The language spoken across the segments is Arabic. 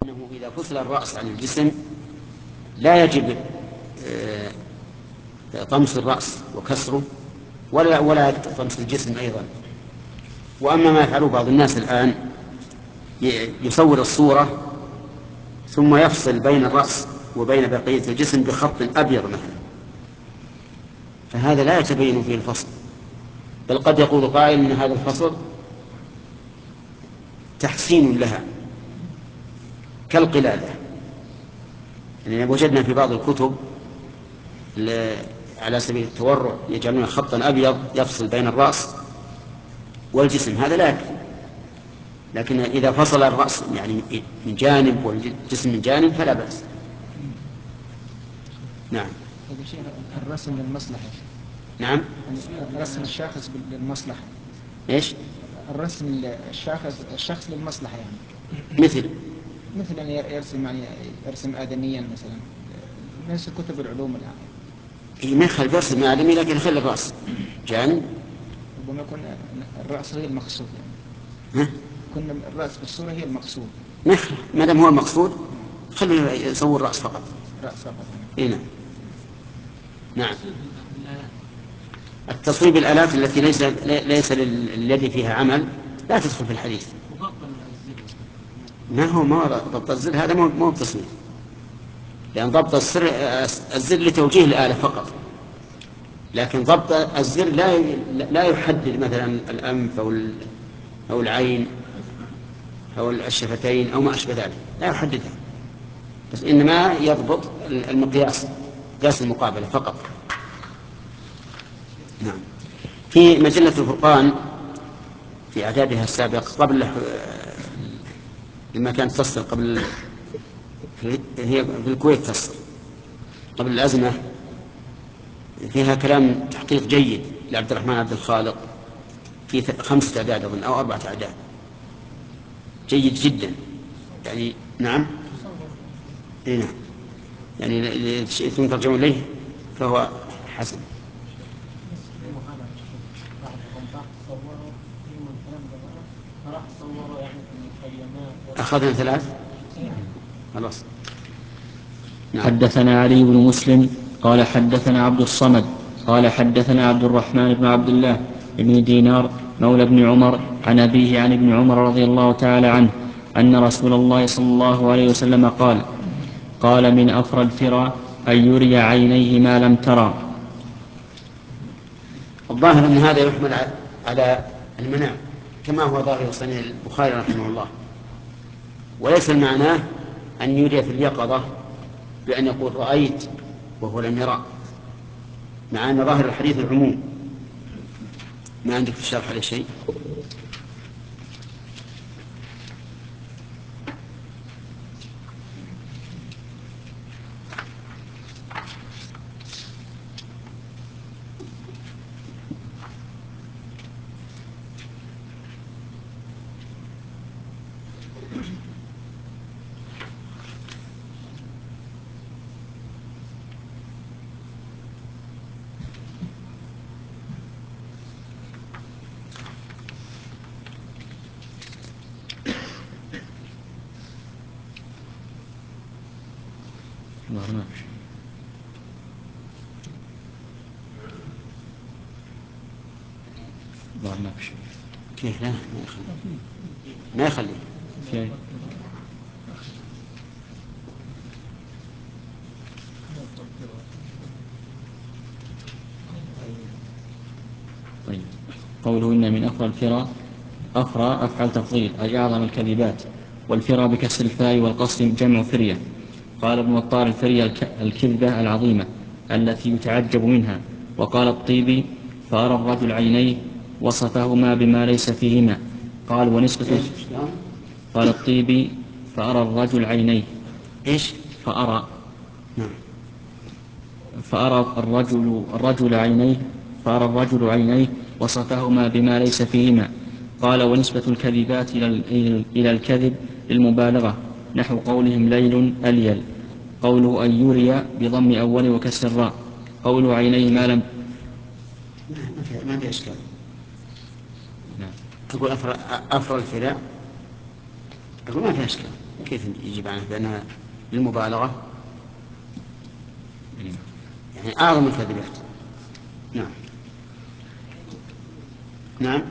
أنه إذا فصل الرأس عن الجسم لا يجب طمس الرأس وكسره ولا طمس الجسم أيضا. وأما ما يفعله بعض الناس الآن يصور الصورة ثم يفصل بين الرأس وبين بقية الجسم بخط أبيض مثلا، فهذا لا يتبين فيه الفصل، بل قد يقول قائل إن هذا الفصل تحسين لها كالقلادة. يعني وجدنا في بعض الكتب على سبيل التورع يجعلون خطا أبيض يفصل بين الرأس والجسم، هذا لا يكفي. لكن إذا فصل الرأس يعني من جانب والجسم من جانب فلا بأس. نعم. الرسم للمصلحة. نعم. الرسم الشاخص للمصلحة. إيش؟ الرسم الشخص للمصلحة يعني. مثل أن يرسم آدميا مثلا، نفس كتب العلوم الآن. ما يخلي يرسم آدمي لكن يخلي الرأس جانب. ربما يكون الرأس هي المقصود يعني. كنا الرأس بالصورة هي المقصود. ما دام هو المقصود خليه يصور الرأس فقط. رأس فقط. نعم. نعم. التصويب الآلات التي ليس لليد فيها عمل لا تدخل في الحديث. ما هو ضبط الزر، هذا مو بتصويب، لأن ضبط الزر لتوجيه الآلة فقط، لكن ضبط الزر لا يحدد مثلا الأنف أو العين أو الشفتين أو ما أشبه ذلك، لا يحددها، بس إنما يضبط المقياس، قياس المقابلة فقط. نعم. في مجلة الفرقان في إعدادها السابق قبل لما كانت تصل قبل، هي في الكويت تصل قبل الأزمة، فيها كلام تحقيق جيد لعبد الرحمن عبد الخالق في 5 أعداد أظن أو 4 أعداد، جيد جدا يعني. نعم. نعم. يعني شئتم ترجعون إليه فهو حسن. أخذنا 3 خلاص. نعم. حدثنا علي بن مسلم قال حدثنا عبد الصمد قال حدثنا عبد الرحمن بن عبد الله بن دينار مولى ابن عمر عن أبيه عن ابن عمر رضي الله تعالى عنه أن رسول الله صلى الله عليه وسلم قال من أفرى الفرى أن يري عينيه ما لم ترى. الظاهر أن هذا يحمل على المنام كما هو ظاهر صنيع البخاري رحمه الله، وليس المعنى أن يري في اليقظة بأن يقول رأيت وهو لم يرى، مع أن ظاهر الحديث العموم. ما عندك في الشرح على شيء؟ كيف؟ لا ما يخلي. طيب. قوله إن من أفرى الفرى، أفرى أفعل تفضيل أي أعظم الكذبات، والفرى بكسر الفاء والقصر جمع فرية. قال ابن وطار الفرية الكذبة العظيمة التي يتعجب منها. وقال الطيبي فأرى الرجل عينيه وصفهما بما ليس فيهما. قال ونسبة قال الطيبي فأرى الرجل عينيه إيش؟ فأرى الرجل عينيه فأرى الرجل عينيه وصفهما بما ليس فيهما. قال ونسبة الكذبات إلى الكذب للمبالغة، نحو قولهم ليل أليل. قوله أن يري بضم أول وكسر الراء. قوله عينيه ما لم. ما في إشكال. تقول أفرى الفراء، أقول ما في إشكال، كيف يجيب عنه بأنها للمبالغة؟ يعني أعظم الكذبات. نعم نعم.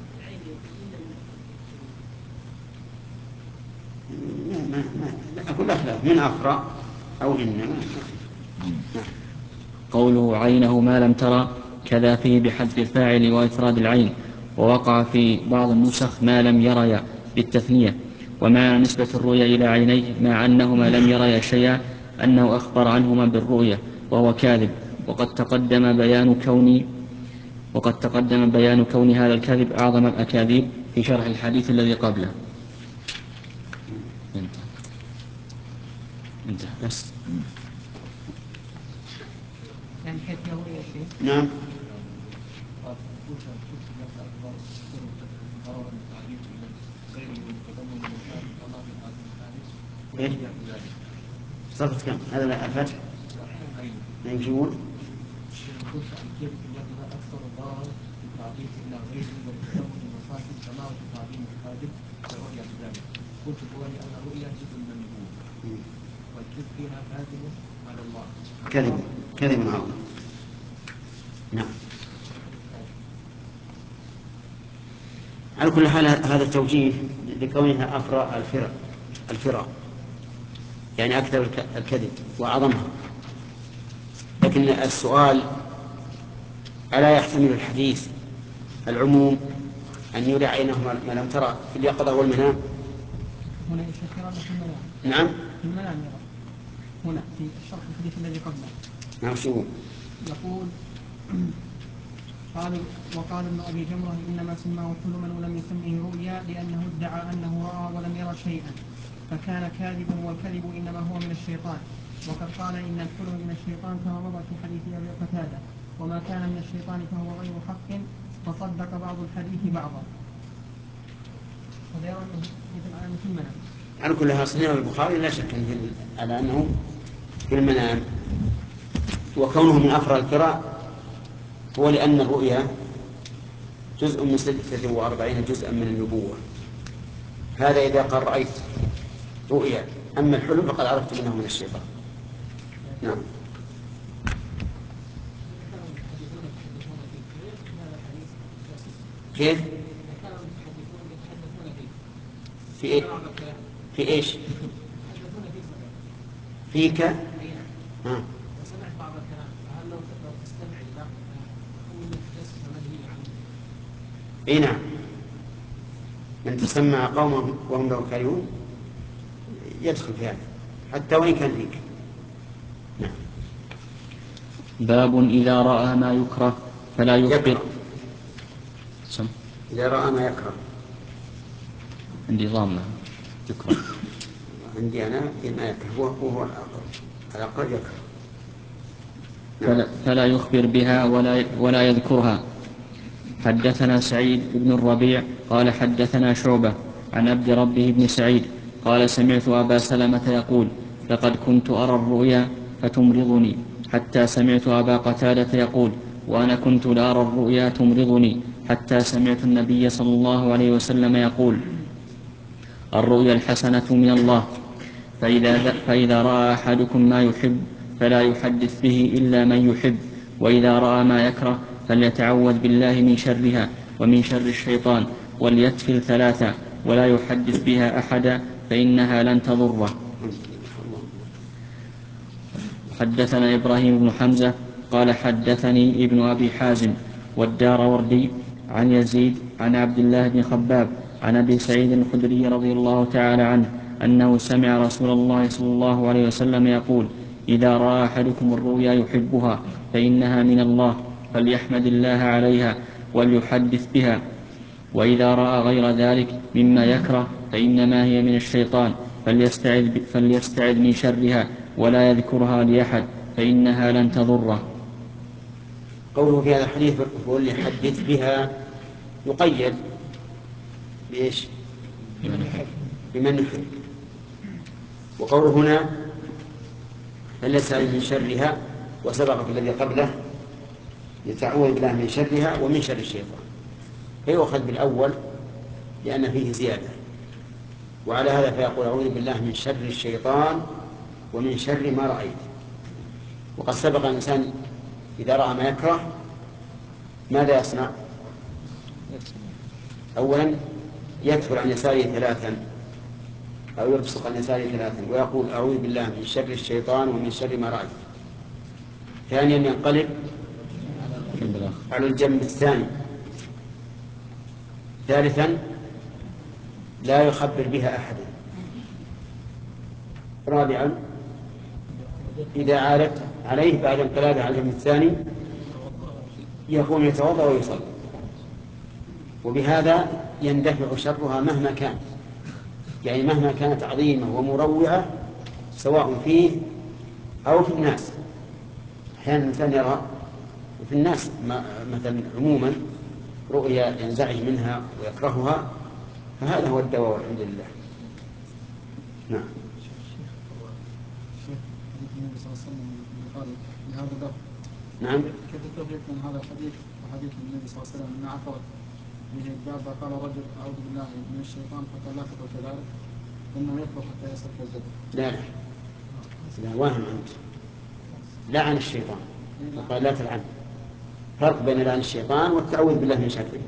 لا أقول لك من أقرأ أو إنما. نعم. قوله عينه ما لم ترى كذا فيه بحذف الفاعل وإفراد العين، ووقع في بعض النسخ ما لم يريا بالتثنية. ومعنى نسبة الرؤيا إلى عينيه مع أنهما لم يريا شيئا أنه أخبر عنهما بالرؤيا وهو كاذب. وقد تقدم بيان كون هذا الكذب أعظم الأكاذيب في شرح الحديث الذي قبله. انتهى بس. يعني حيث له يا شيخ. نعم. إيه؟ صفت كم؟ هذا الفتح لا يمشون. قلت هو لأن الرؤيا جزء من النبوة والكذب فيها كاذب على الله. كذب عظيم. نعم. على كل حال هذا التوجيه لكونها أفرع الفرع يعني أكثر الكذب وأعظمها. لكن السؤال ألا يحتمل الحديث العموم أن يرى عينه ما لم ترى في اليقظة والمنام؟ هنا يشكر في المنام. نعم في المنام يرى. هنا في الشرح الحديث الذي قبله. نعم. شو يقول وقال ابن أبي جمرة إنما سماه حلما ولم يسميه رؤيا لأنه ادعى أنه رأى ولم يرى شيئا فكان كاذبا، والكذب إنما هو من الشيطان. وقد قال إن الحلم من الشيطان كما مضى في حديث أبي قتادة، وما كان من الشيطان فهو غير حق، فصدق بعض الحديث بعضا. هذا يرى أنه مثل على مثل المنام. على كل حال صحيح البخاري لا شك على أنه في المنام، وكونه من أفرع الفرع هو لأن الرؤيا جزء من 46 جزءا من النبوة. هذا إذا قال رأيت رؤيا، أما الحلم فقد عرفت منه من الشيطان. نعم. كيف؟ في إيه؟ في إيش؟ فيك؟ سمعت بعض الكلام، فهل لو تستمع إلى أنك تسمع منهي عنه؟ اي نعم. من تسمع قوما وهم له كارهون يدخل في هذا حتى وإن كان فيك. نعم. باب إذا رأى ما يكره فلا يخبر. إذا رأى ما يكره. عندي ضامة يكره. عندي أنا ما يكره وهو الأقل يكره. فلا يخبر بها ولا يذكرها. حدثنا سعيد بن الربيع قال حدثنا شعبة عن عبد ربه بن سعيد قال سمعت أبا سلمة يقول لقد كنت أرى الرؤيا فتمرضني، حتى سمعت أبا قتادة يقول وأنا كنت لأرى الرؤيا تمرضني، حتى سمعت النبي صلى الله عليه وسلم يقول الرؤيا الحسنة من الله، فإذا رأى أحدكم ما يحب فلا يحدث به إلا من يحب، وإذا رأى ما يكره فليتعوذ بالله من شرها ومن شر الشيطان، وليتفل 3 ولا يحدث بها أحدا فإنها لن تضره. حدثنا إبراهيم بن حمزة قال حدثني ابن أبي حازم والداروردي عن يزيد عن عبد الله بن خباب عن أبي سعيد الخدري رضي الله تعالى عنه أنه سمع رسول الله صلى الله عليه وسلم يقول إذا رأى أحدكم الرؤيا يحبها فإنها من الله فليحمد الله عليها وليحدث بها، وإذا رأى غير ذلك مما يكره فإنما هي من الشيطان فليستعذ من شرها ولا يذكرها لأحد فإنها لن تضره. قوله في هذا الحديث هو اللي يحدث بها يقيد بإيش؟ بمن يحب. وقوله هنا فليستعذ من شرها، وسبق في الذي قبله يتعوذ بالله من شرها ومن شر الشيطان، فيؤخذ بالأول لأن فيه زيادة، وعلى هذا فيقول أعوذ بالله من شر الشيطان ومن شر ما رأيت. وقد سبق الإنسان إذا رأى ما يكره ماذا يصنع؟ أولا يكفر عن يساره 3 أو يبصق عن يساره 3 ويقول أعوذ بالله من شر الشيطان ومن شر ما رأيت. ثانيا ينقلب على الجنب الثاني. ثالثا لا يخبر بها أحدا. رابعا إذا عادت عليه بعد انقلابه على الجنب الثاني يقوم يتوضأ ويصلي، وبهذا يندفع شرها مهما كان، يعني مهما كانت عظيمة ومروعة سواء فيه أو في الناس. أحيانا الإنسان يرى في الناس مثلا عموما رؤيا ينزعج منها ويكرهها، فهذا هو الدواء عند الله. نعم. النبي صلى الله عليه وسلم قال لهذا اللفظ. نعم. كيف تفرق من هذا الحديث وحديث النبي صلى الله عليه وسلم ان عثرت به الدابه قال رجل اعوذ بالله من الشيطان حتى لا تفعل كذلك انه يكبر حتى يصل كالجبل. لا واهم انت. لعن الشيطان وقال لا تلعن. فرق بين لعن الشيطان والتعوذ بالله من شره.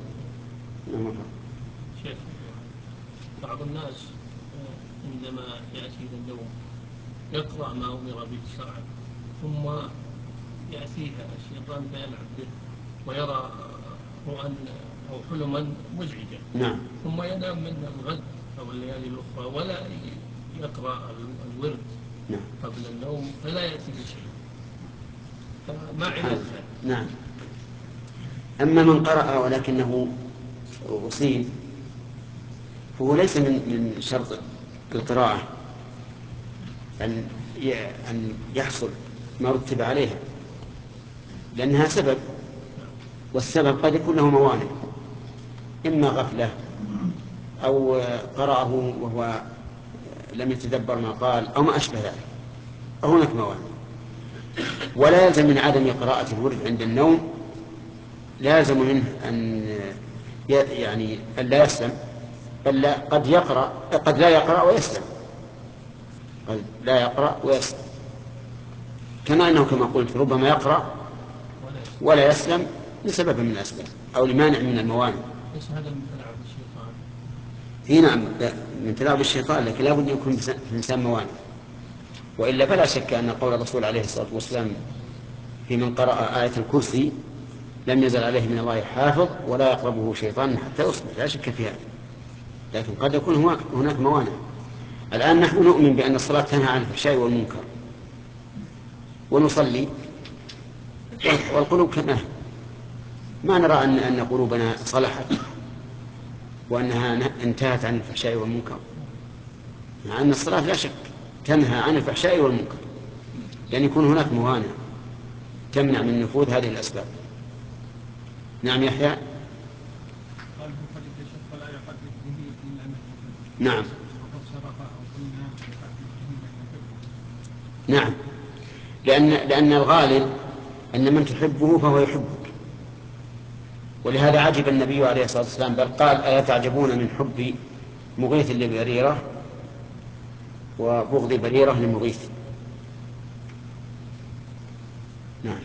شيخ بعض الناس عندما يأتي إلى النوم يقرأ ما أمر به شرعا ثم يأتيها الشيطان فيلعب به ويرى رؤى أو حلما مزعجة. نعم. ثم ينام من الغد أو الليالي الأخرى ولا يقرأ الورد نعم. قبل النوم فلا يأتي بشيء. فما علة؟ نعم. أما من قرأ ولكنه أصيب فهو ليس من شرط القراءة أن يحصل ما رتب عليها، لأنها سبب، والسبب قد يكون له موانع، إما غفلة أو قرأه وهو لم يتدبر ما قال أو ما أشبه ذلك، أو هناك موانع. ولا يلزم من عدم قراءة الورد عند النوم لازم منه أن يعني أن لا يسلم، بل قد لا يقرأ ويسلم، قد لا يقرأ ويسلم، كما أنه كما قلت ربما يقرأ ولا يسلم لسبب من الأسباب أو لمانع من الموانع. ليس هذا من تلاعب الشيطان؟ هي نعم من تلاعب الشيطان، لكن لا بد أن يكون في الإنسان موانع، وإلا فلا شك أن قول الرسول عليه الصلاة والسلام في من قرأ آية الكرسي لم يزل عليه من الله حافظ ولا يقربه شيطان حتى يصبح، لا شك في هذا، لكن قد يكون هناك موانع. الآن نحن نؤمن بأن الصلاة تنهى عن الفحشاء والمنكر ونصلي والقلوب كما ما نرى أن قلوبنا صلحت وأنها انتهت عن الفحشاء والمنكر، مع أن الصلاة لا شك تنهى عن الفحشاء والمنكر، لأن يكون هناك موانع تمنع من نفوذ هذه الأسباب. نعم يحيى. نعم. نعم، لأن الغالب أن من تحبه فهو يحبك، ولهذا عجب النبي عليه الصلاة والسلام بل قال ألا تعجبون من حب مغيث لبريرة وبغض بريرة لمغيث. نعم.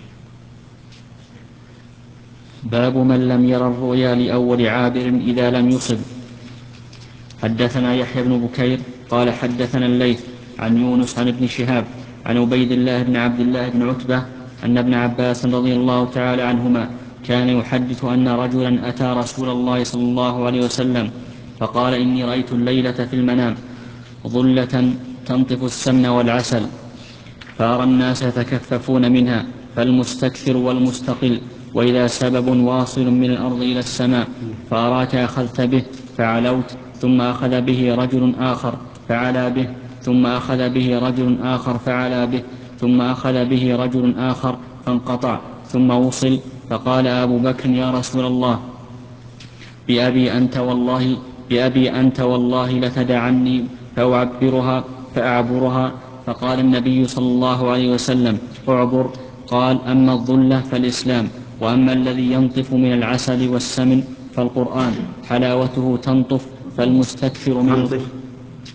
باب من لم ير الرؤيا لأول عابر إذا لم يصب. حدثنا يحيى بن بكير قال حدثنا الليث عن يونس عن ابن شهاب عن عبيد الله بن عبد الله بن عتبة أن ابن عباس رضي الله تعالى عنهما كان يحدث أن رجلا أتى رسول الله صلى الله عليه وسلم فقال إني رأيت الليلة في المنام ظلة تنطف السمن والعسل فأرى الناس يتكففون منها فالمستكثر والمستقل وإذا سبب واصل من الأرض إلى السماء فأراك أخذت به فعلوت ثم أخذ به رجل آخر فعلى به ثم أخذ به رجل آخر فعلى به ثم أخذ به رجل آخر فانقطع ثم وصل فقال أبو بكر يا رسول الله بأبي أنت والله لتدعني فأعبرها فقال النبي صلى الله عليه وسلم اعبر. قال أما الظلة فالإسلام وأما الذي ينطف من العسل والسمن فالقرآن حلاوته تنطف فالمستكثر من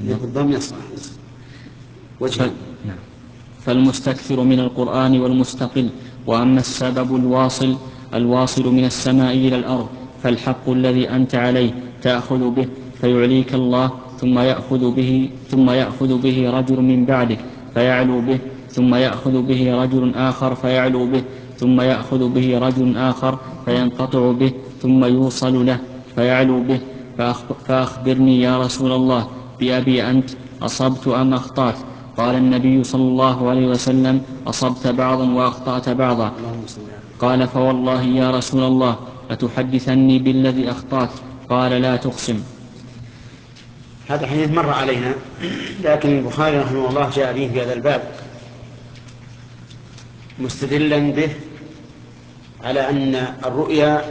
بالضم يصح وجه. نعم. فالمستكثر من القرآن والمستقل. وأما السبب الواصل من السماء إلى الأرض فالحق الذي أنت عليه تأخذ به فيعليك الله، ثم يأخذ به رجل من بعدك فيعلو به، ثم يأخذ به رجل آخر فيعلو به، ثم يأخذ به رجل آخر فينقطع به، ثم يوصل له فيعلو به. فأخبرني يا رسول الله بأبي أنت، أصبت أم أخطأت؟ قال النبي صلى الله عليه وسلم: أصبت بعضا وأخطأت بعضا. قال: فوالله يا رسول الله لتحدثني بالذي أخطأت. قال: لا تقسم. هذا حديث مر علينا، لكن البخاري رحمه الله جاء به في هذا الباب مستدلا به على أن الرؤيا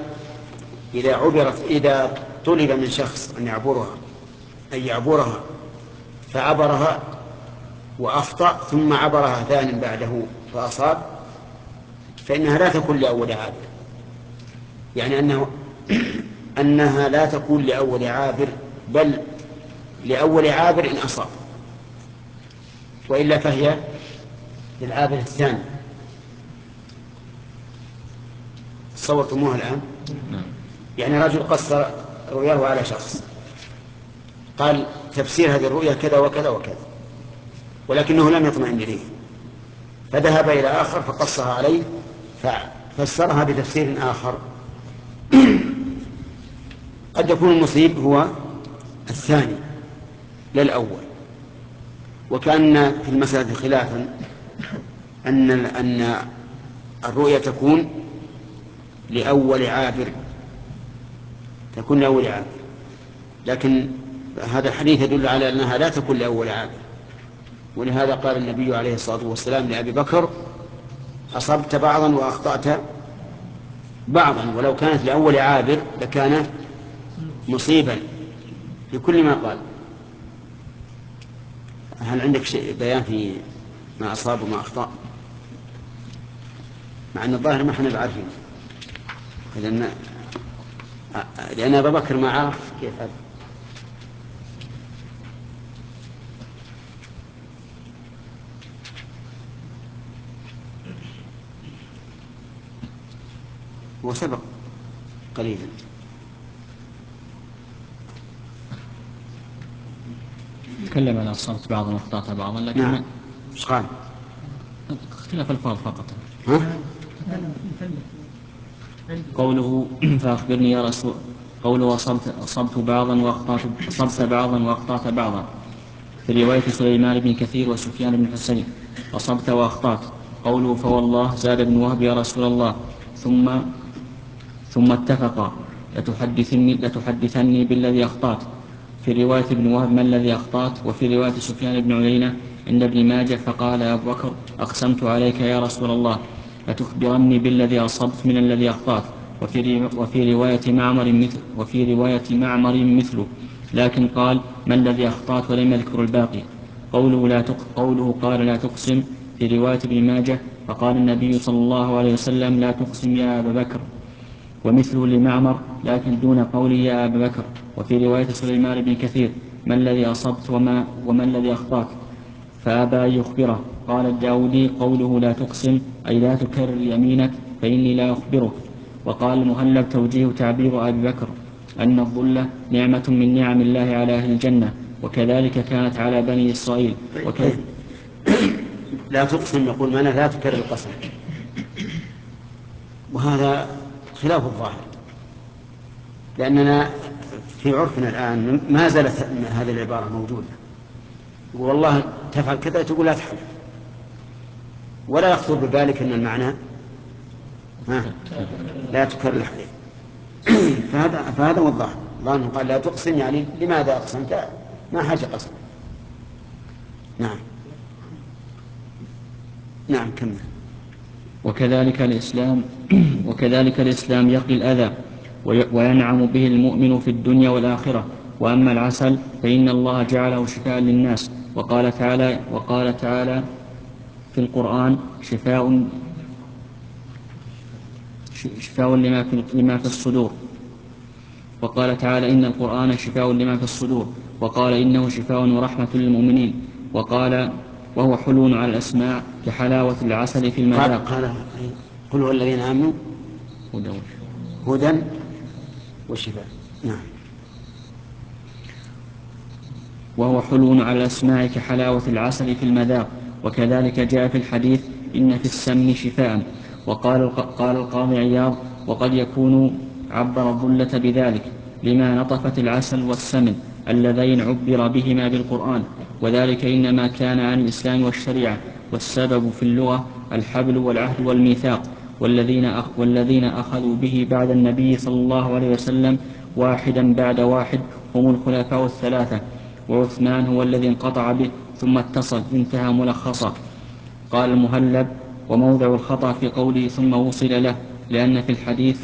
إذا طلب من شخص أن يعبرها فعبرها وأخطأ ثم عبرها ثانٍ بعده فأصاب، فإنها لا تكون لأول عابر، يعني أنها لا تكون لأول عابر، بل لأول عابر إن أصاب، وإلا فهي للعابر الثاني. تصورتموها الآن؟ يعني رجل قصر رؤياه على شخص، قال تفسير هذه الرؤيا كذا وكذا وكذا، ولكنه لم يطمئن إليه، فذهب إلى آخر فقصها عليه ففسرها بتفسير آخر. قد يكون المصيب هو الثاني لا الأول. وكأن في المسألة خلافا أن الرؤيا تكون لأول عابر، لكن هذا الحديث يدل على أنها لا تكون لأول عابر، ولهذا قال النبي عليه الصلاة والسلام لأبي بكر: أصبت بعضا وأخطأت بعضا. ولو كانت لأول عابر لكان مصيبا في كل ما قال. هل عندك شيء بيان في ما أصاب وما أخطأ؟ مع أن الظاهر ما احنا بعارفين، لأن أبا بكر ما عرف كيف هذا. هو سبق قليلا. تكلم عن أصبت بعضا واخطأت بعضا، لكن نعم. ايش قال؟ اختلاف الفاظ فقط. قوله فأخبرني يا رسول، قوله أصبت بعضا وأخطأت بعضا. في رواية سليمان بن كثير وسفيان بن حسين: أصبت وأخطأت. قوله فوالله زاد بن وهب: يا رسول الله ثم اتفقا لتحدثني بالذي أخطأت. في رواية ابن وهب: ما الذي أخطأت؟ وفي رواية سفيان بن عيينة عند ابن ماجه: فقال أبو بكر: أقسمت عليك يا رسول الله لتخبرني بالذي أصبت من الذي أخطأت. وفي رواية معمر مثله، لكن قال: ما الذي أخطأت ولم يذكر الباقي. قوله قال: لا تقسم. في رواية ابن ماجه: فقال النبي صلى الله عليه وسلم: لا تقسم يا أبا بكر. ومثله لمعمر لكن دون قوله يا أبا بكر. وفي رواية سليمان بن كثير: ما الذي أصبت وما الذي أخطأت؟ فأبى أن يخبره. قال الداودي: قوله لا تقسم أي لا تكرر يمينك فإني لا أخبرك. وقال المهلب: توجيه تعبير أبي بكر أن الظلة نعمة من نعم الله على أهل الجنة، وكذلك كانت على بني إسرائيل. لا تقسم يقول معناه لا تكرر القسم، وهذا خلاف الظاهر، لأننا في عرفنا الآن ما زالت هذه العبارة موجودة. والله تفعل كذا تقول لا تحلف، ولا يخطر ببالك أن المعنى لا تكرر الحلف. فهذا هو الظاهر. الله قال لا تقسم، يعني لماذا أقسمت؟ ما حاجة قسم. نعم كمل. وكذلك الإسلام يقي الأذى وينعم به المؤمن في الدنيا والآخرة. وأما العسل فإن الله جعله شفاء للناس، وقال تعالى في القرآن: شفاء لما في الصدور. وقال تعالى: إن القرآن شفاء لما في الصدور. وقال إنه شفاء ورحمة للمؤمنين، وقال وهو حلو على الأسماع كحلاوة العسل في المذاق. قل هو الذين آمنوا هدى وشفاء. نعم. وهو حلو على الأسماع كحلاوة العسل في المذاق. وكذلك جاء في الحديث إن في السمن شفاء. قال القاضي عياض وقد يكون عبر الضلة بذلك لما نطفت العسل والسمن اللذين عبر بهما بالقرآن، وذلك إنما كان عن الإسلام والشريعة، والسبب في اللغة الحبل والعهد والميثاق، والذين أخذوا به بعد النبي صلى الله عليه وسلم واحدا بعد واحد هم الخلفاء الثلاثة، وعثمان هو الذي انقطع به ثم اتصل. انتهى ملخصا. قال المهلب وموضع الخطأ في قوله ثم وصل له، لأن في الحديث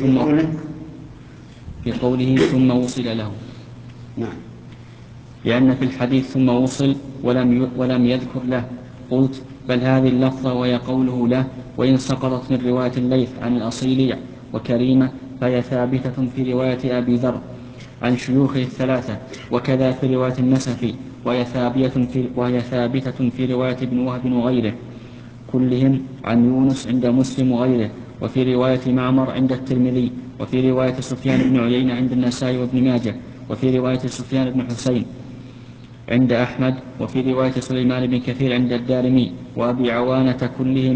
في قوله ثم وصل له. نعم. لأن في الحديث ثم وصل ولم يذكر له. قلت بل هذه اللفظة وهي قوله له، وإن سقطت من رواية الليث عن الأصيلي وكريمة فهي ثابتة في رواية أبي ذر عن شيوخه الثلاثة، وكذا في رواية النسفي وهي ثابتة في رواية ابن وهب وغيره كلهم عن يونس عند مسلم وغيره، وفي رواية معمر عند الترمذي، وفي رواية سفيان بن عيينة عند النسائي وابن ماجه، وفي رواية سفيان بن حسين عند أحمد، وفي رواية سليمان بن كثير عند الدارمي وأبي عوانة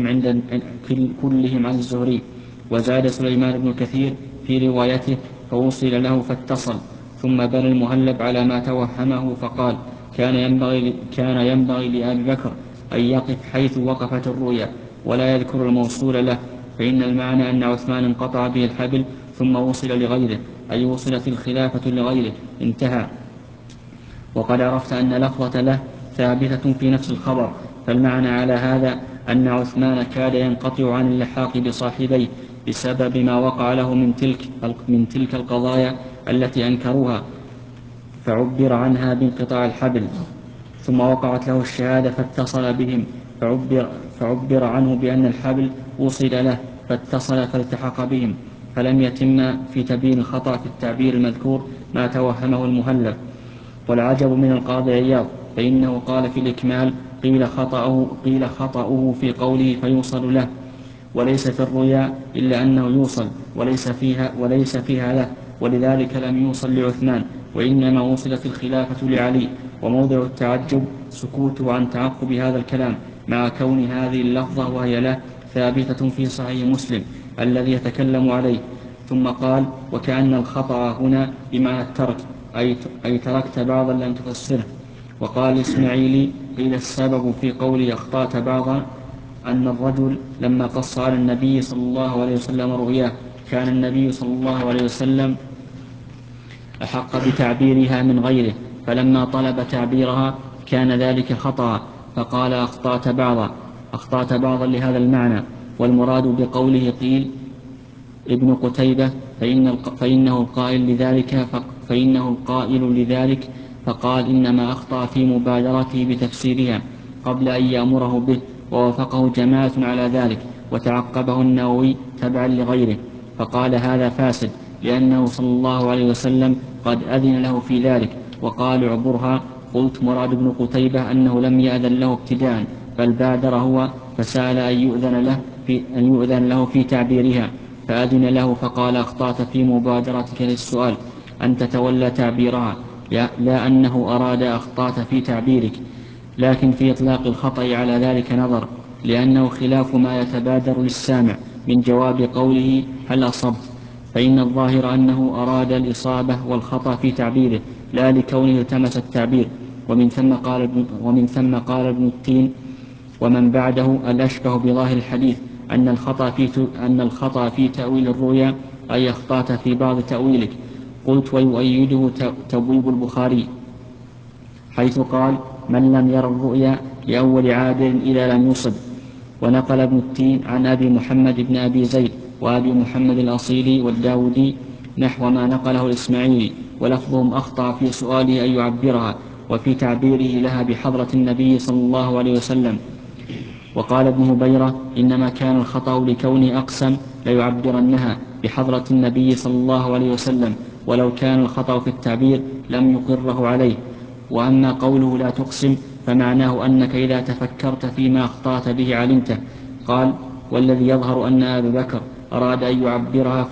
كلهم عن الزهري. وزاد سليمان بن كثير في روايته فوصل له فاتصل. ثم بنى المهلب على ما توهمه فقال كان ينبغي لأبي بكر أن يقف حيث وقفت الرؤيا ولا يذكر الموصول له، فإن المعنى أن عثمان انقطع به الحبل ثم وصل لغيره، أي وصلت الخلافة لغيره. انتهى. وقد عرفت أن لفظة له ثابتة في نفس الخبر، فالمعنى على هذا أن عثمان كاد ينقطع عن اللحاق بصاحبيه بسبب ما وقع له من تلك القضايا التي أنكروها، فعبر عنها بانقطاع الحبل. ثم وقعت له الشهادة فاتصل بهم، فعبر عنه بأن الحبل وصل له فاتصل فالتحق بهم، فلم يتم في تبيين الخطأ في التعبير المذكور ما توهمه المهلب. والعجب من القاضي عياض فإنه قال في الإكمال قيل خطأه في قوله فيوصل له، وليس في الرؤيا إلا أنه يوصل وليس فيها له، ولذلك لم يوصل لعثمان، وإنما وصلت الخلافة لعلي. وموضع التعجب سكوته عن تعقب هذا الكلام مع كون هذه اللفظة وهي له ثابتة في صحيح مسلم الذي يتكلم عليه. ثم قال وكأن الخطأ هنا بمعنى الترك، أي تركت بعضا لم تفسره. وقال الإسماعيلي قيل السبب في قولي أخطأت بعضا أن الرجل لما قص على النبي صلى الله عليه وسلم رؤياه كان النبي صلى الله عليه وسلم أحق بتعبيرها من غيره، فلما طلب تعبيرها كان ذلك خطأ، فقال أخطأت بعضا لهذا المعنى. والمراد بقوله قيل ابن قتيبة فإنه القائل لذلك فقال إنما أخطأ في مبادرته بتفسيرها قبل أن يأمره به، ووافقه جماعة على ذلك، وتعقبه النووي تبعا لغيره فقال هذا فاسد، لأنه صلى الله عليه وسلم قد أذن له في ذلك وقال اعبرها. قلت مراد ابن قتيبة أنه لم يأذن له ابتداء بل بادر هو فسأل أن يؤذن له في تعبيرها فأذن له فقال أخطأت في مبادرتك للسؤال أن تتولى تعبيرها، لا أنه أراد أخطأت في تعبيرك، لكن في إطلاق الخطأ على ذلك نظر، لأنه خلاف ما يتبادر للسامع من جواب قوله هل أصبت، فإن الظاهر أنه أراد الإصابة والخطأ في تعبيره لا لكونه التمس التعبير. ومن ثم قال ابن التين ومن بعده الأشبه بظاهر الحديث أن الخطأ في تأويل الرؤيا أي أخطأت في بعض تأويلك. قلت ويؤيده تبويب البخاري حيث قال من لم ير الرؤيا لأول عابر إذا لم يصب. ونقل ابن التين عن أبي محمد بن أبي زيد وأبي محمد الأصيلي والداودي نحو ما نقله الإسماعيلي، ولفظهم أخطأ في سؤاله أن يعبرها وفي تعبيره لها بحضرة النبي صلى الله عليه وسلم. وقال ابن هبيرة إنما كان الخطأ لكونه أقسم ليعبرنها بحضرة النبي صلى الله عليه وسلم، ولو كان الخطأ في التعبير لم يقره عليه. وأما قوله لا تقسم فمعناه أنك إذا تفكرت فيما أخطأت به علمته. قال: والذي يظهر أن أبا بكر أراد أن يعبرها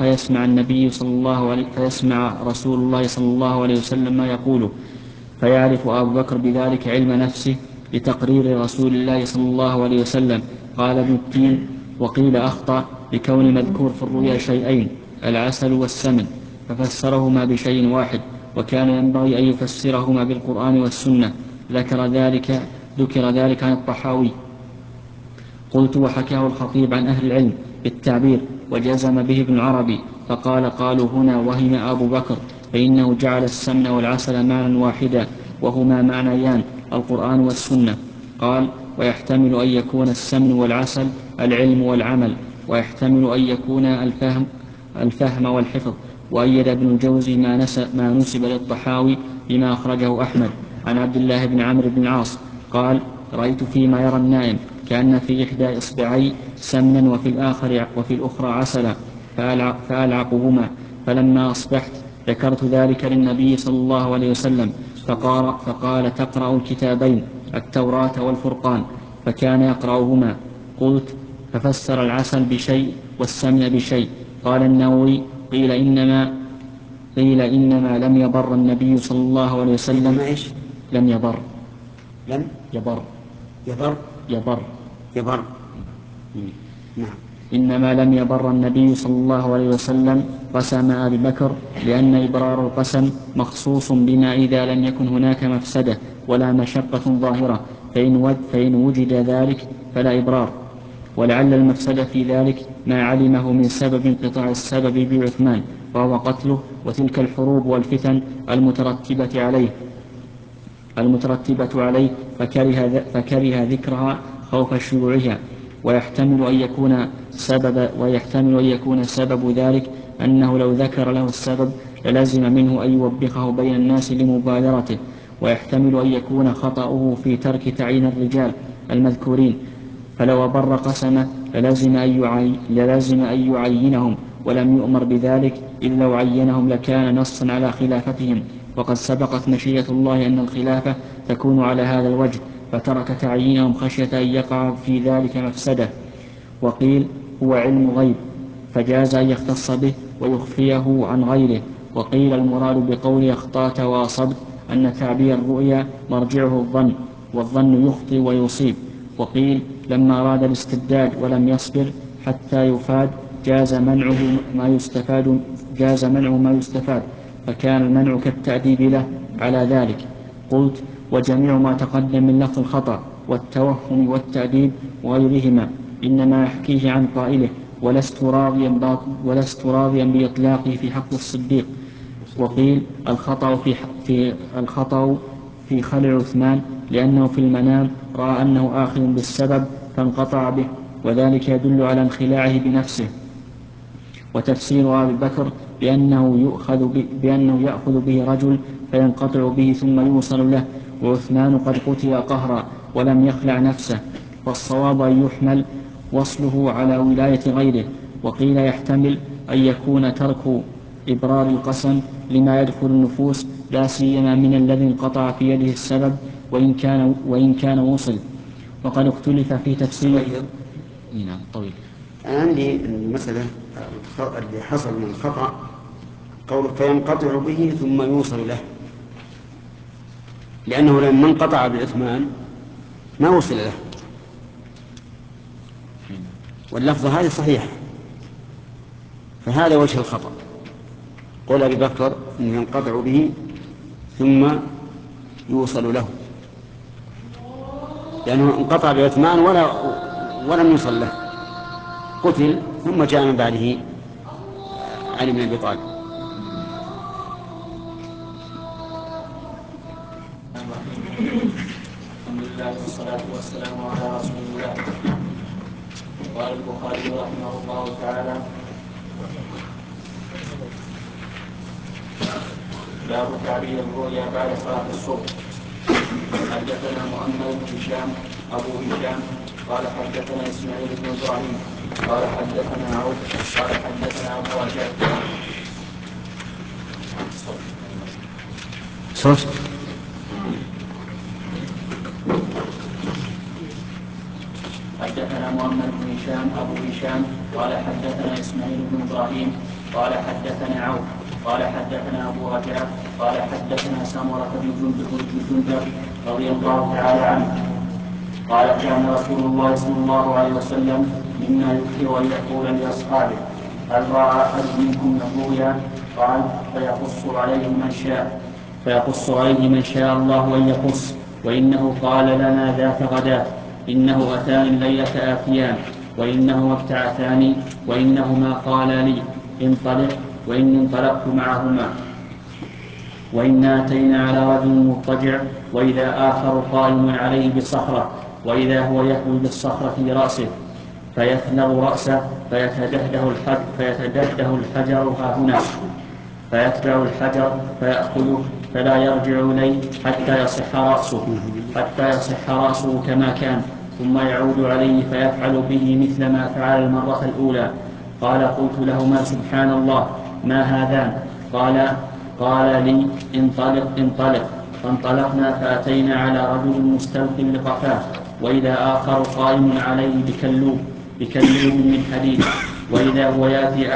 فيسمع رسول الله صلى الله عليه وسلم ما يقوله، فيعرف أبو بكر بذلك علم نفسه لتقرير رسول الله صلى الله عليه وسلم. قال ابن التين: وقيل أخطأ لكون المذكور في الرؤيا شيئين، العسل والسمن، ففسرهما بشيء واحد، وكان ينبغي أن يفسرهما بالقرآن والسنة. ذكر ذلك عن الطحاوي. قلت: وحكاه الخطيب عن أهل العلم بالتعبير، وجزم به ابن العربي، فقال: قالوا هنا وهم أبو بكر، فإنه جعل السمن والعسل معنى واحدا، وهما معنيان، القرآن والسنة. قال: ويحتمل أن يكون السمن والعسل العلم والعمل، ويحتمل أن يكون الفهم والحفظ. وأيد ابن الجوزي ما نسب للطحاوي بما أخرجه أحمد عن عبد الله بن عمرو بن العاص قال: رأيت فيما يرى النائم كأن في إحدى إصبعي سمنا وفي الأخرى عسلا، فألعقهما. فلما أصبحت ذكرت ذلك للنبي صلى الله عليه وسلم، فقال: تقرأ الكتابين، التوراة والفرقان، فكان يقرأهما. قلت: ففسر العسل بشيء والسمن بشيء. قال النووي: قيل إنما لم يبر النبي صلى الله عليه وسلم. لم يبر. نعم. إنما لم يبر النبي صلى الله عليه وسلم قسم أبي بكر، لأن إبرار القسم مخصوص بما إذا لم يكن هناك مفسدة ولا مشقة ظاهرة، فإن وجد ذلك فلا إبرار. ولعل المفسدة في ذلك ما علمه من سبب انقطاع السبب بعثمان، وهو قتله، وتلك الحروب والفتن المترتبة عليه فكره ذكرها خوف شيوعها. ويحتمل أن يكون سبب ذلك أنه لو ذكر له السبب للزم منه أن يوبخه بين الناس لمبادرته. ويحتمل أن يكون خطأه في ترك تعيين الرجال المذكورين، فلو بر قسمه للزم أن يعينهم، ولم يؤمر بذلك، إذ لو عينهم لكان نصا على خلافتهم، وقد سبقت مشيئة الله أن الخلافة تكون على هذا الوجه، فترك تعيينهم خشية أن يقع في ذلك مفسدة. وقيل: هو علم غيب، فجاز أن يختص به ويخفيه عن غيره. وقيل: المراد بقول أخطأت وأصبت أن تعبير الرؤيا مرجعه الظن، والظن يخطئ ويصيب. وقيل: لما أراد الاستبداد ولم يصبر حتى يفاد جاز منعه ما يستفاد، فكان المنع كالتأديب له على ذلك. قلت: وجميع ما تقدم من لفظ الخطأ والتوهم والتأديب وغيرهما إنما يحكيه عن قائله، ولست راضيا بإطلاقه في حق الصديق. وقيل: الخطأ في خلع عثمان، لأنه في المنام رأى أنه آخذ بالسبب فانقطع به، وذلك يدل على انخلاعه بنفسه. وتفسير أبي بكر بأنه يأخذ به رجل فينقطع به ثم يوصل له، وعثمان قد قتل قهرا ولم يخلع نفسه، والصواب أن يحمل وصله على ولاية غيره. وقيل: يحتمل أن يكون ترك إبرار القسم لما يدخل النفوس، لا سيما من الذي انقطع في يده السبب وإن كان وصل. وقد اختلف في تفسير. نعم طويل. عندي المسألة اللي حصل من الخطأ قول فينقطع به ثم يوصل له، لأنه لما انقطع بعثمان ما وصل له، واللفظة هذه صحيحة، فهذا وجه الخطأ. قول أبي بكر أنه ينقطع به ثم يوصل له، لأنه انقطع بعثمان ولم يوصل له، قتل ثم جاء من بعده علي بن أبي طالب. الحمد لله والصلاة والسلام على رسول الله. قال البخاري رحمه الله تعالى: باب تعبير الرؤيا بعد صلاة الصبح. حدثنا محمد بن هشام أبو هشام قال حدثنا إسماعيل بن إبراهيم قال حدثنا عوف قال حدثنا أبو رجاء. صوت حدثنا محمد بن هشام أبو هشام قال حدثنا إسماعيل بن إبراهيم قال حدثنا عوف قال حدثنا أبو رجاء قال حدثنا سمرة بن جندب رضي الله تعالى عنه قال كان رسول الله صلى الله عليه وسلم مما يكثر أن يقول لأصحابه هل رأى أحد منكم الرؤيا؟ قال فيقص عليه من شاء الله أن يقص، وإنه قال لنا ذات غداة إنه أتاني الليلة آتيان وإنهما ابتعثاني وإنهما قالا لي انطلق، وإن انطلقت معهما وإنا أتينا على رجل مضطجع وإذا آخر قائم عليه بصخرة وإذا هو يهوي بالصخرة برأسه فيثنغ رأسه فيتدهده الحجر هاهنا فيتبع الحجر فيأخذه فلا يرجع إليه حتى يصح رأسه كما كان، ثم يعود عليه فيفعل به مثل ما فعل المرة الأولى. قال قلت لهما سبحان الله ما هذان؟ قال لي انطلق. فانطلقنا فأتينا على رجل مستلق لقفاه وإذا آخر قائم عليه بكلوب من حديد وإذا هو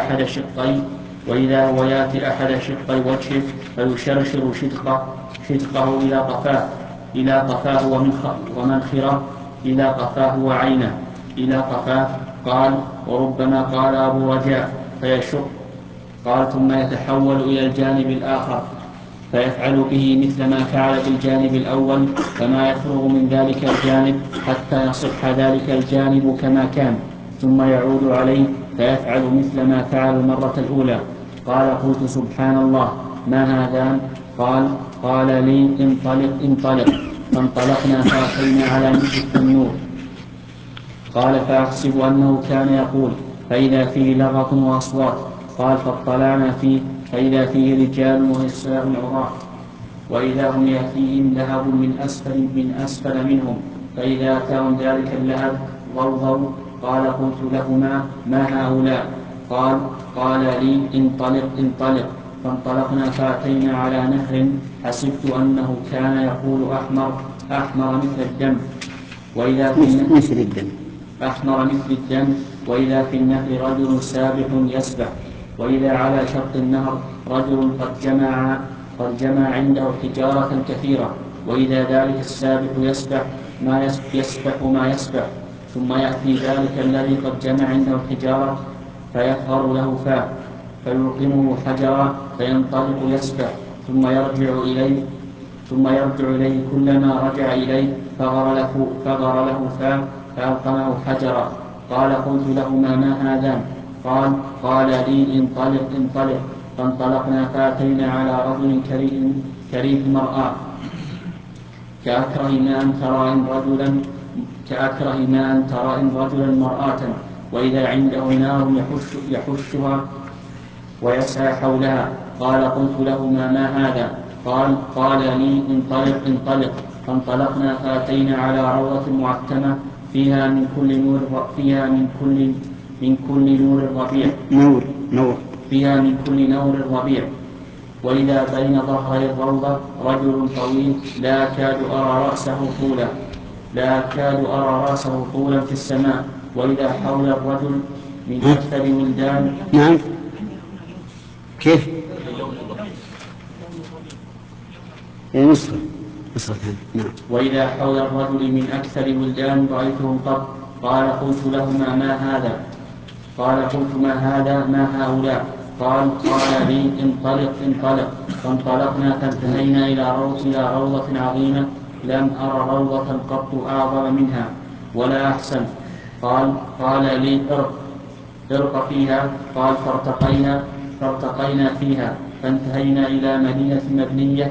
يأتي أحد شقي وجهه فيشرشر شدقه إلى قفاه ومنخره إلى قفاه وعينه إلى قفاه. قال وربما قال أبو رجاء فيشق. قال ثم يتحول إلى الجانب الآخر فيفعل به مثل ما فعل بالجانب الأول فما يفرغ من ذلك الجانب حتى يصح ذلك الجانب كما كان، ثم يعود عليه فيفعل مثل ما فعل المرة الأولى. قال قلت سبحان الله ما هذان؟ قال لي انطلق. فانطلقنا فأتينا على مثل التنور. قال فأحسب أنه كان يقول فإذا فيه لغط وأصوات. قال فاطلعنا فيه فإذا فيه رجال ونساء عراة وإذا هم يأتيهم لهب من أسفل منهم فإذا أتاهم ذلك اللهب ضوضوا. قال قلت لهما ما هؤلاء؟ قال لي انطلق. فانطلقنا فأتينا على نهر حسبت أنه كان يقول أحمر مثل الدم وإذا في أحمر مثل الدم وإذا في النهر رجل سابح يسبح وإذا على شط النهر رجل قد جمع عنده حجارة كثيرة وإذا ذلك السابح يسبح ما يسبح ثم يأتي ذلك الذي قد جمع عنده الحجارة فيفغر له فاه فيلقمه حجرا فينطلق يسبح ثم يرجع إليه كلما رجع إليه فغر له فاه فألقمه حجرا. قال قلت لهما ما هذان؟ قال لي انطلق. فانطلقنا فأتينا على رجل كريه مرآة كأكره ما أن ترى إن رجلا مرآة وإذا عنده نار يحشها ويسعى حولها. قال قلت لهما ما هذا؟ قال لي انطلق. فانطلقنا فأتينا على روضة معتمة فيها من كل نور ربيع وإذا بين ظهري الروضة رجل طويل لا أكاد أرى رأسه طولا في السماء وإذا حول الرجل من أكثر ولدان. نعم كيف؟ نصف نعم. وإذا حول الرجل من أكثر ولدان رأيتهم قط. قال قلت لهما ما هذا؟ ما هؤلاء؟ قال لي انطلق. فانطلقنا فانتهينا إلى روضة عظيمة لم أر روضة قط أعظم منها ولا أحسن. قال لي ارق فيها. قال فارتقينا فيها فانتهينا إلى مدينة مبنية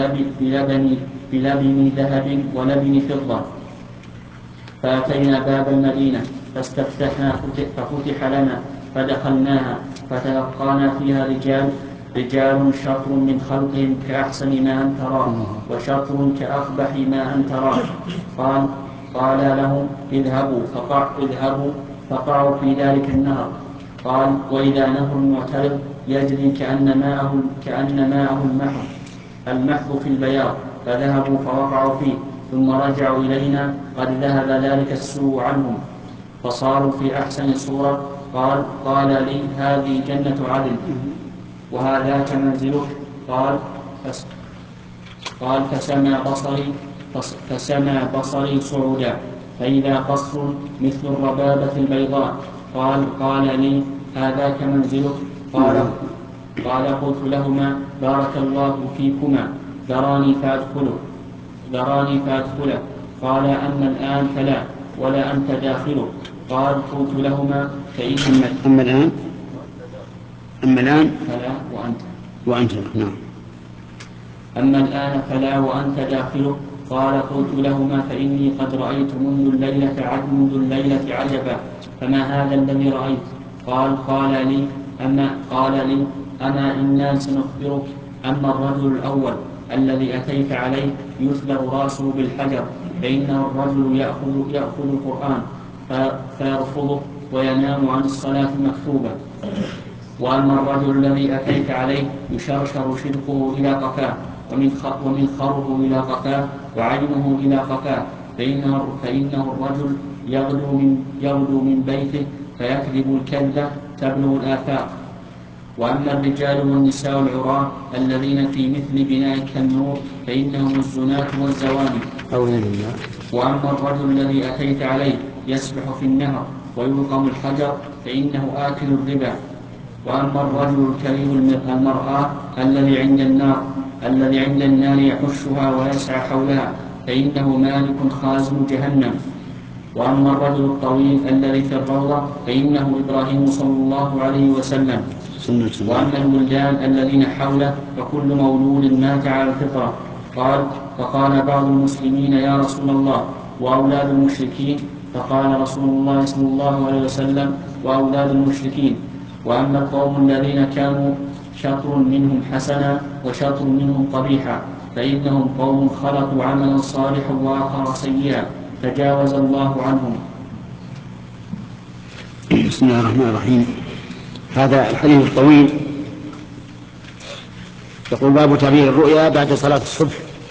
بلبن ذهب ولبن فضة فأتينا باب المدينة فاستفتحنا ففتح لنا فدخلناها فتلقانا فيها رجال شطر من خلقهم كأحسن ما أن تراه وشطر كأقبح ما أن تراه. قال لهم اذهبوا فقعوا في ذلك النهر. قال وإذا نهر معترض يجري كأن ماءه المحض في البياض فذهبوا فوقعوا فيه ثم رجعوا إلينا قد ذهب ذلك السوء عنهم فصاروا في أحسن صورة. قال لي هذه جنة عدن وهذاك منزلك. قال فسمع بصري صعودا فإذا قصر مثل الربابة البيضاء. قال لي هذاك منزلك. قلت لهما بارك الله فيكما ذراني فأدخله. قال أما الآن فلا ولا أنت داخله. قلت لهما أما الآن فلا وأنت نعم. أما الآن فلا وأنت داخله. قلت لهما فإني قد رأيت منذ الليلة عجبا فما هذا الذي رأيت؟ قال لي أما إنا سنخبرك. أما الرجل الأول الذي أتيت عليه يثلغ رأسه بالحجر فإنه الرجل يأخذ القرآن فيرفضه وينام عن الصلاة المكتوبة. وأما الرجل الذي أتيت عليه يشرشر شدقه إلى قفاه ومنخره إلى قفاه وعينه إلى قفاه فإنه الرجل يغدو من بيته فيكذب الكذب تبلغ الآفاق. وأما الرجال والنساء العراة الذين في مثل بناء كالنور فإنهم الزناة والزواني. وأما الرجل الذي أتيت عليه يسبح في النهر ويلقم الحجر فإنه آكل الربا. وأما الرجل الكريم المرآة الذي عند النار يحشها ويسعى حولها فإنه مالك خازن جهنم. وأما الرجل الطويل الذي في الروضة فإنه إبراهيم صلى الله عليه وسلم. وأما الولدان الذين حوله فكل مولود مات على الفطرة. فقال بعض المسلمين يا رسول الله وأولاد المشركين؟ فقال رسول الله صلى الله عليه وسلم وأولاد المشركين. وأما القوم الذين كانوا شطر منهم حسنا وشطر منهم قبيحا فإنهم قوم خلقوا عملا صالحا وآخر سيئا تجاوز الله عنهم. بسم الله الرحمن الرحيم. هذا الحديث الطويل يقول باب تعبير الرؤيا بعد صلاة الصبح.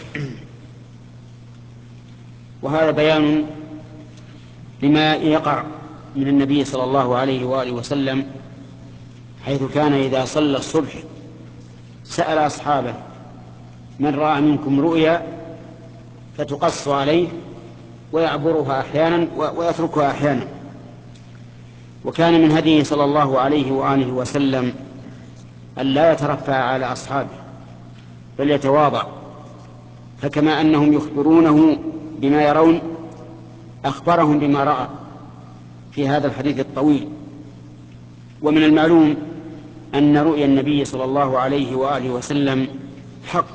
وهذا بيان لما يقع من النبي صلى الله عليه وآله وسلم، حيث كان إذا صلى الصبح سأل أصحابه من رأى منكم رؤيا فتقص عليه ويعبرها أحيانا ويتركها أحيانا. وكان من هديه صلى الله عليه وآله وسلم أن لا يترفع على أصحابه بل يتواضع، فكما أنهم يخبرونه بما يرون أخبرهم بما رأى في هذا الحديث الطويل. ومن المعلوم أن رؤيا النبي صلى الله عليه وآله وسلم حق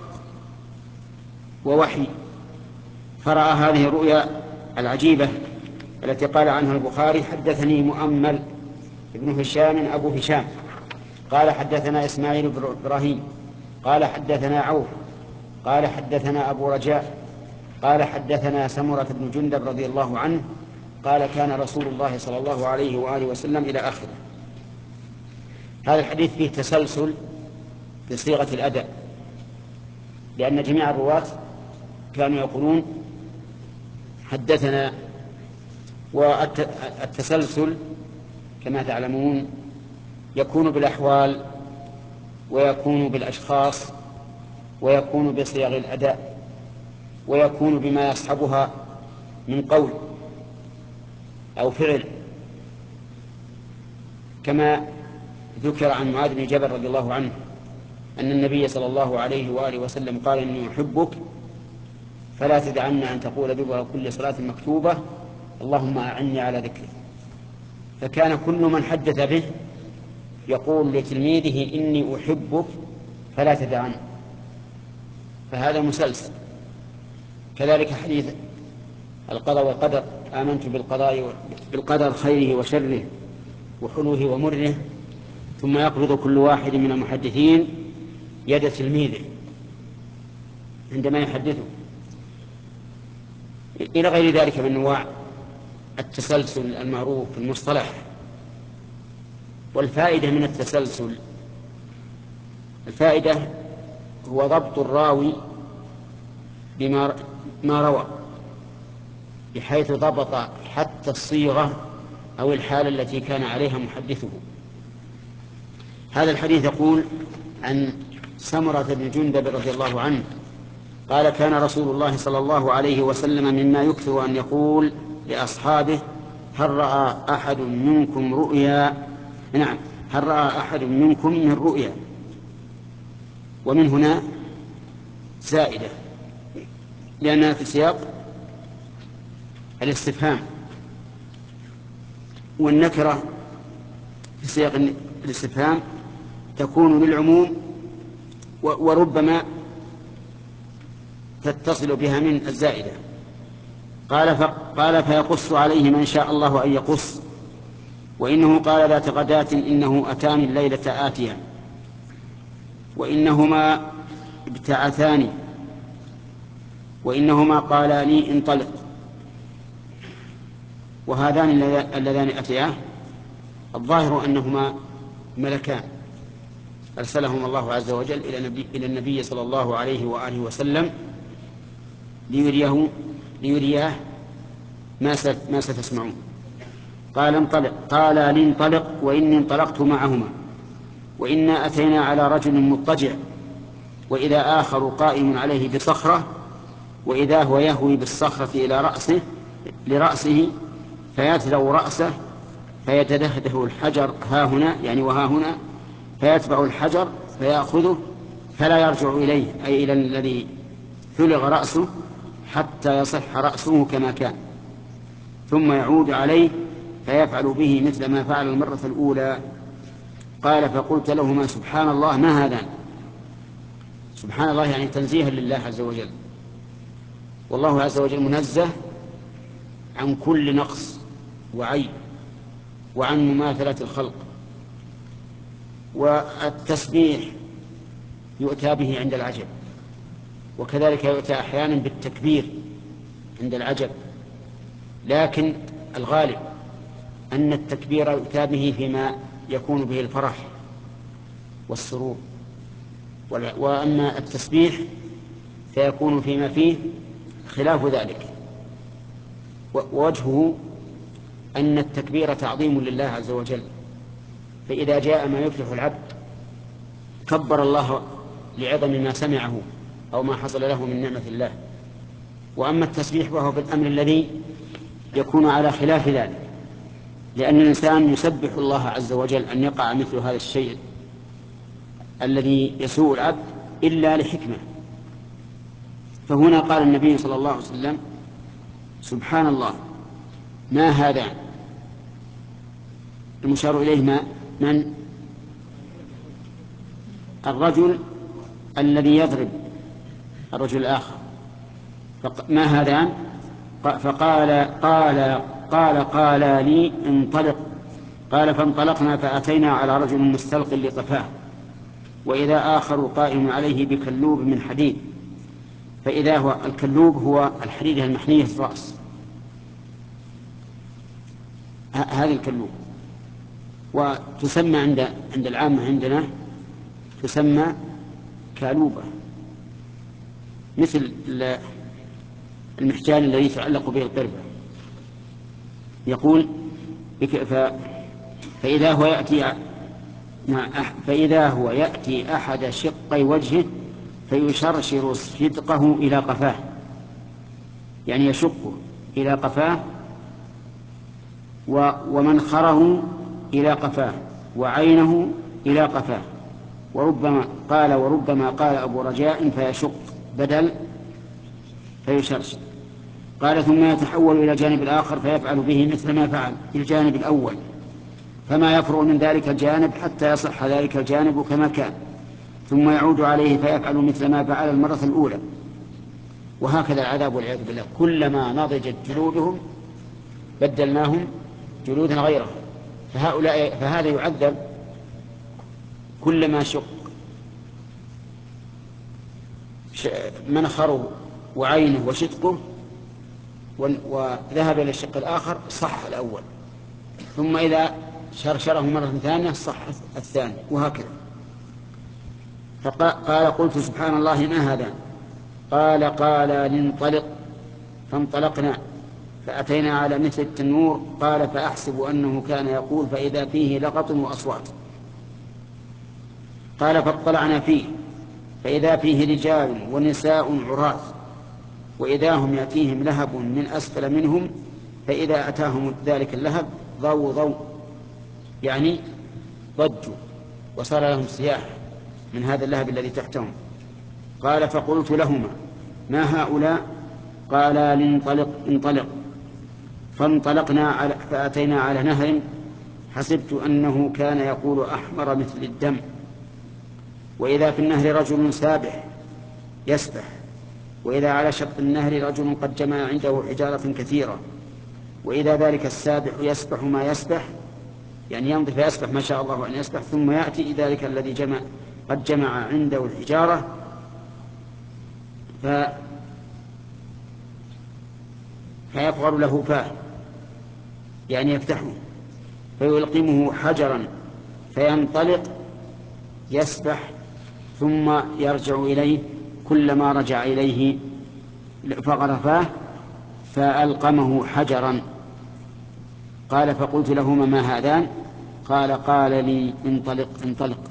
ووحي، فرأى هذه الرؤيا العجيبة التي قال عنها البخاري حدثني مؤمل ابن هشام أبو هشام قال حدثنا إسماعيل بن إبراهيم قال حدثنا عوف قال حدثنا أبو رجاء قال حدثنا سمرة بن جندب رضي الله عنه قال كان رسول الله صلى الله عليه وآله وسلم إلى آخره. هذا الحديث فيه تسلسل بصيغة الأداء، لأن جميع الرواة كانوا يقولون حدثنا، والتسلسل كما تعلمون يكون بالأحوال ويكون بالأشخاص ويكون بصيغ الأداء ويكون بما يصحبها من قول أو فعل، كما ذكر عن معاذ بن جبل رضي الله عنه أن النبي صلى الله عليه وآله وسلم قال إني أحبك فلا تدعن أن تقول دبر كل صلاة مكتوبة اللهم أعني على ذكرك. فكان كل من حدث به يقول لتلميذه إني أحبك فلا تدعن، فهذا مسلسل. كذلك حديث القضاء والقدر آمنت بالقدر خيره وشره وحلوه ومره، ثم يقبض كل واحد من المحدثين يد تلميذه عندما يحدثه، إلى غير ذلك من أنواع التسلسل المعروف في المصطلح. والفائدة من التسلسل، الفائدة هو ضبط الراوي بما روى، بحيث ضبط حتى الصيغة أو الحالة التي كان عليها محدثه. هذا الحديث يقول عن سمرة بن جندب رضي الله عنه قال كان رسول الله صلى الله عليه وسلم مما يكثر أن يقول لأصحابه هل رأى أحد منكم رؤيا؟ نعم، هل رأى أحد منكم من رؤيا؟ ومن هنا زائدة لأنها في سياق الاستفهام، والنكرة في سياق الاستفهام تكون للعموم وربما تتصل بها من الزائدة. قال فيقص عليه من شاء الله أن يقص. وإنه قال ذات غداة إنه أتاني الليلة آتيا وإنهما ابتعثاني وإنهما قالا لي انطلق. وهذان اللذان أتياه الظاهر أنهما ملكان أرسلهم الله عز وجل إلى النبي صلى الله عليه وآله وسلم ليرياه ما ستسمعون. قال انطلق، قال لي انطلق وإني انطلقت معهما وإنا أتينا على رجل مضطجع وإذا آخر قائم عليه بصخرة وإذا هو يهوي بالصخرة إلى لرأسه فيتلو رأسه فيتدهده الحجر ها هنا يعني وها هنا فيتبع الحجر فيأخذه فلا يرجع إليه أي إلى الذي ثلغ رأسه حتى يصح رأسه كما كان ثم يعود عليه فيفعل به مثل ما فعل المرة الأولى. قال فقلت لهما سبحان الله ما هذا؟ سبحان الله يعني تنزيها لله عز وجل، والله عز وجل منزه عن كل نقص وعيب وعن مماثلة الخلق. والتسبيح يؤتى به عند العجب، وكذلك يؤتى أحيانا بالتكبير عند العجب، لكن الغالب أن التكبير يؤتى به فيما يكون به الفرح والسرور، وأما التسبيح فيكون فيما فيه خلاف ذلك. ووجهه أن التكبير تعظيم لله عز وجل، فإذا جاء ما يفلح العبد كبر الله لعظم ما سمعه أو ما حصل له من نعمة الله. وأما التسبيح وهو بالأمر الذي يكون على خلاف ذلك، لأن الإنسان يسبح الله عز وجل أن يقع مثل هذا الشيء الذي يسوء العبد إلا لحكمة. فهنا قال النبي صلى الله عليه وسلم سبحان الله ما هذا؟ المشار إليه من؟ الرجل الذي يضرب الرجل الآخر. ما هذان؟ قال لي انطلق. قال فانطلقنا فأتينا على رجل مستلق لقفاه وإذا آخر قائم عليه بكلوب من حديد. فإذا هو الكلوب هو الحديدة المحنية في الرأس، هذه الكلوب، وتسمى عند العامة عندنا تسمى كالوبة، مثل المحجان الذي يتعلق به القربة. يقول فإذا هو يأتي أحد شقي وجهه فيشرشر صدقه إلى قفاه، يعني يشقه إلى قفاه ومنخره إلى قفاه وعينه إلى قفاه. وربما قال أبو رجاء فيشق بدل فيشرشر. قال ثم يتحول إلى الجانب الآخر فيفعل به مثل ما فعل في الجانب الأول فما يفرغ من ذلك الجانب حتى يصح ذلك الجانب كما كان ثم يعود عليه فيفعل مثل ما فعل المرة الأولى. وهكذا العذاب والعياذ بالله، كلما نضجت جلودهم بدلناهم جلودا غيرها. فهذا يعذب كلما شق منخره وعينه وشدقه وذهب إلى الشق الآخر صح الأول، ثم إذا شرشره مرة ثانية صح الثاني، وهكذا. قال قلت سبحان الله ما هذا؟ قال لننطلق فانطلقنا فأتينا على مثل التنور. قال فأحسب أنه كان يقول فإذا فيه لغط وأصوات. قال فاطلعنا فيه فإذا فيه رجال ونساء عراة وإذا هم يأتيهم لهب من أسفل منهم فإذا أتاهم ذلك اللهب ضوضوا يعني ضجوا وصار لهم سياح من هذا اللهب الذي تحتهم. قال فقلت لهما ما هؤلاء؟ قالا انطلق. فانطلقنا فأتينا على نهر حسبت أنه كان يقول أحمر مثل الدم، وإذا في النهر رجل سابح يسبح، وإذا على شط النهر رجل قد جمع عنده حجارة كثيرة، وإذا ذلك السابح يسبح ما يسبح يعني يمضي فيسبح ما شاء الله أن يسبح، ثم يأتي ذلك الذي قد جمع عنده الحجارة فيفغر له فاه يعني يفتحه فيلقمه حجرا فينطلق يسبح ثم يرجع إليه، كلما رجع إليه فغر فاه فألقمه حجرا. قال فقلت لهما ما هذان؟ قال لي انطلق.